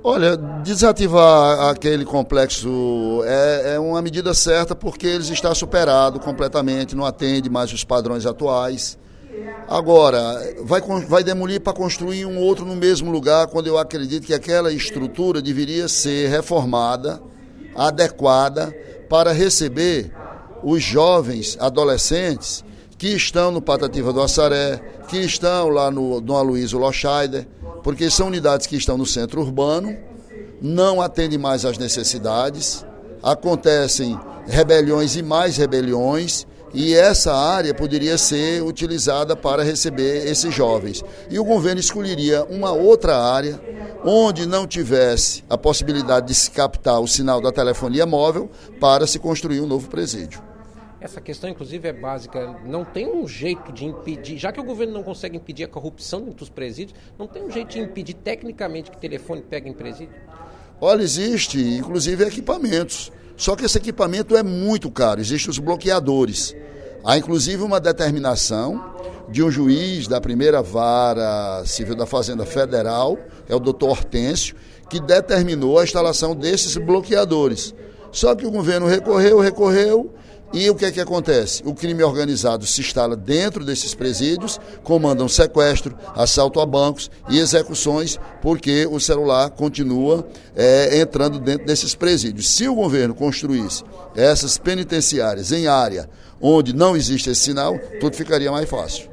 Olha, desativar aquele complexo é uma medida certa porque ele está superado completamente, não atende mais os padrões atuais. Agora, vai demolir para construir um outro no mesmo lugar, quando eu acredito que aquela estrutura deveria ser reformada, adequada, para receber os jovens adolescentes que estão no Patativa do Assaré, que estão lá no Dom Aloysio Loscheider, porque são unidades que estão no centro urbano, não atendem mais às necessidades, acontecem rebeliões e mais rebeliões, e essa área poderia ser utilizada para receber esses jovens. E o governo escolheria uma outra área onde não tivesse a possibilidade de se captar o sinal da telefonia móvel para se construir um novo presídio. Essa questão, inclusive, é básica. Não tem um jeito de impedir, já que o governo não consegue impedir a corrupção dentro dos presídios, não tem um jeito de impedir tecnicamente que o telefone pegue em presídio? Olha, existe, inclusive, equipamentos. Só que esse equipamento é muito caro, existem os bloqueadores. Há, inclusive, uma determinação de um juiz da primeira vara civil da Fazenda Federal, é o doutor Hortêncio, que determinou a instalação desses bloqueadores. Só que o governo recorreu, e o que é que acontece? O crime organizado se instala dentro desses presídios, comandam sequestro, assalto a bancos e execuções, porque o celular continua entrando dentro desses presídios. Se o governo construísse essas penitenciárias em área onde não existe esse sinal, tudo ficaria mais fácil.